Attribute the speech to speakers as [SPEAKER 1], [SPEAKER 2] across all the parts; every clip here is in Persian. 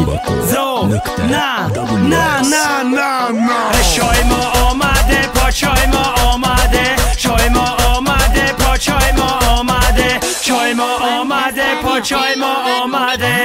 [SPEAKER 1] چای ما آمده پاچای ما آمده چای ما آمده پاچای ما آمده چای ما آمده پاچای ما آمده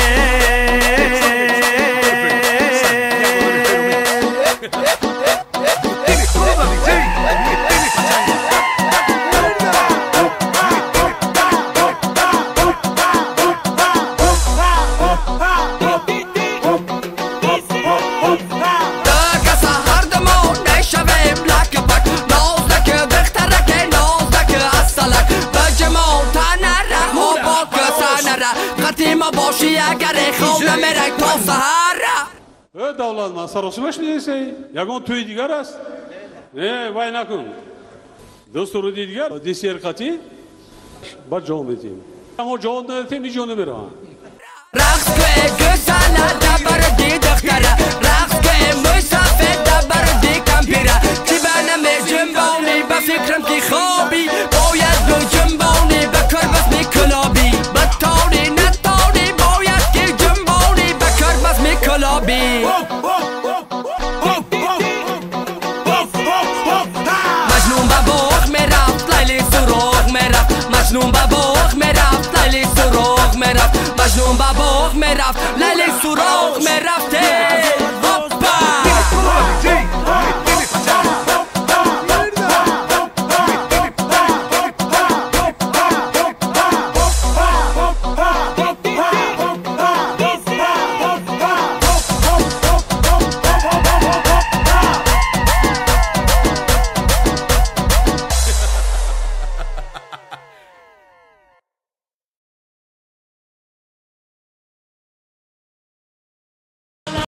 [SPEAKER 1] قطیما باشی اگر خواب نمیرک تا سهر
[SPEAKER 2] دولت من سراسیمش میدیسی یکون توی دیگر است نه وای نکن دوست رو دیگر دیسی ارقاتی با جان بدیم اما جان نداریم نی جان نمیرم
[SPEAKER 1] رقص که گساله دبر دی دختره رقص که مسافر دبر دی کمپیره چی بنامه جنبانی به فکرم که خوابی باید دو جنبانی به کار بس میکلابی بطاری نتاری باید که جنبانی به کار بس میکلابی مجنون به باغ میرفت لیلی سراغ میرفت مجنون به باغ میرفت لیلی سراغ میرفت مجنون به باغ میرفت لیلی سراغ میرفت